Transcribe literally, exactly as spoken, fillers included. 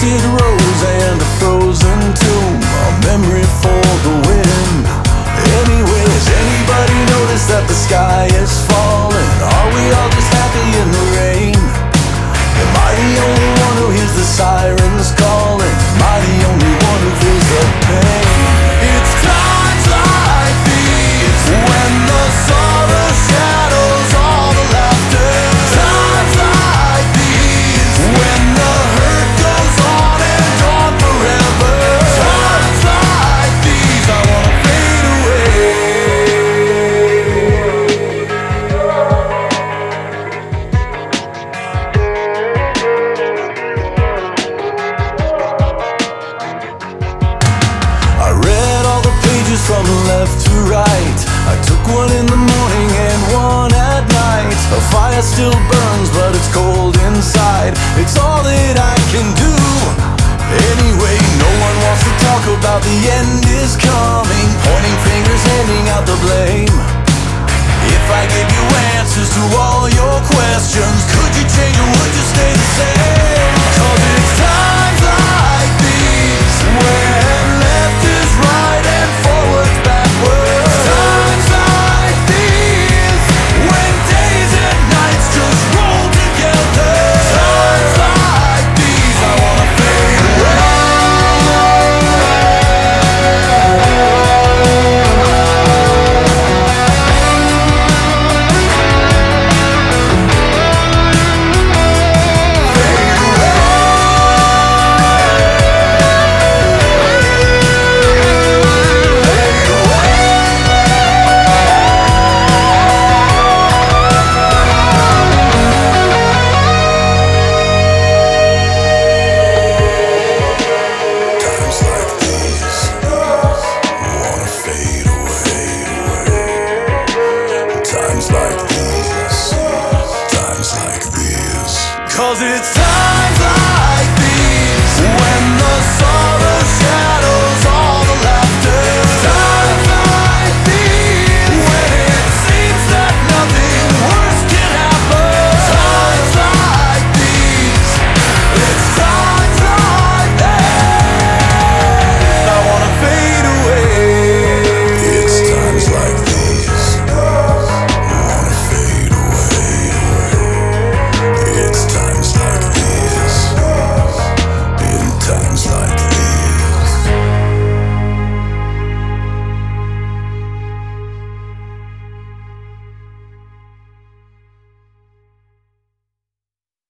faded rose and a frozen tomb, a memory for the wind. Anyways, anybody notice that the sky is falling? Are we all just happy in the rain? Am I the only one who hears the sirens calling? Am I the only one who feels the pain? It's times like these when the sorrow shadows all the laughter. Times like these when the hurt goes on and on forever. Times like these I wanna fade away. I read all the pages from left to right. I took one in the morning and one at night. A fire still burns but it's cold inside. It's all that I can do. Anyway, no one wants to talk about the end is coming. Pointing fingers, handing out the blame. If I gave you answers to all your questions, could you change or would you stay the same? 'Cause it's times like these when left is right and forward's backwards. Times like these when days and nights just roll together. Times like these I wanna fade away. Times like these, wanna fade away. Times like these, times like these. 'Cause it's time.